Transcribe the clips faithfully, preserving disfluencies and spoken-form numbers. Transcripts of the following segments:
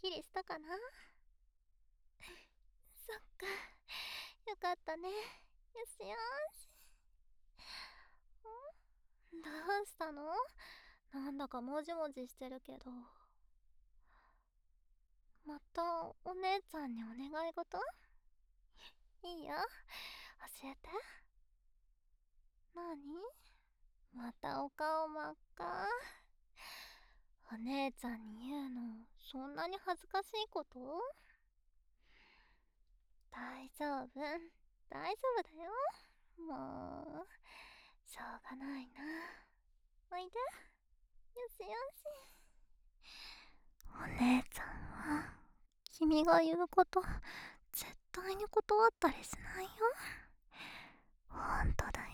きりしたかな。そっか、よかったね。よしよし。んどうしたの？なんだかもじもじしてるけど。またお姉ちゃんにお願い事？いいよ、教えて。なに？またお顔真っ赤。お姉ちゃんに言うのそんなに恥ずかしいこと？大丈夫、大丈夫だよ。もうしょうがないな。おいで。よしよし。お姉ちゃんは君が言うこと絶対に断ったりしないよ。ほんとだよ。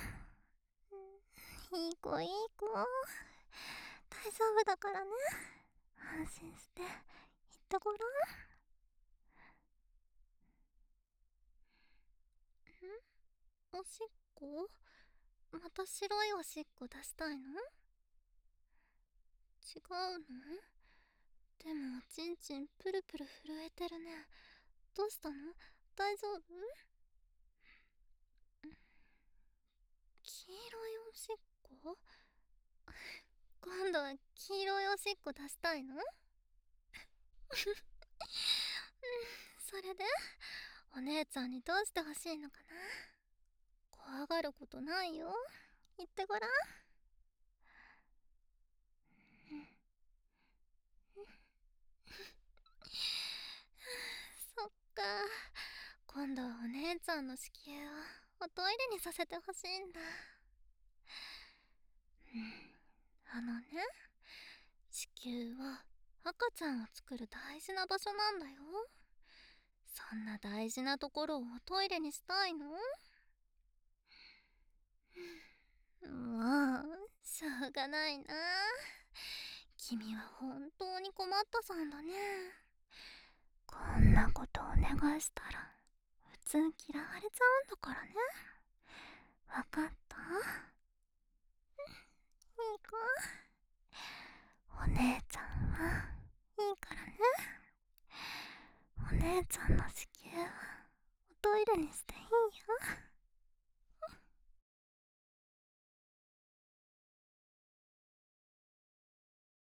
いい子いい子、大丈夫だからね。安心して言ってごらん。ん？おしっこ？また白いおしっこ出したいの？違うの？でもおちんちんプルプル震えてるね。どうしたの？大丈夫？黄色いおしっこ？今度は黄色いおしっこ出したいの？それでお姉ちゃんにどうしてほしいのかな。怖がることないよ。言ってごらん。そっか、今度はお姉ちゃんの子宮をおトイレにさせてほしいんだ。あのね、子宮は赤ちゃんを作る大事な場所なんだよ。そんな大事なところをトイレにしたいの？もうしょうがないな。君は本当に困ったさんだね。こんなことお願いしたら普通嫌われちゃうんだからね。わかった？いい子、お姉ちゃんはいいからね。お姉ちゃんの子宮はおトイレにしていいよ。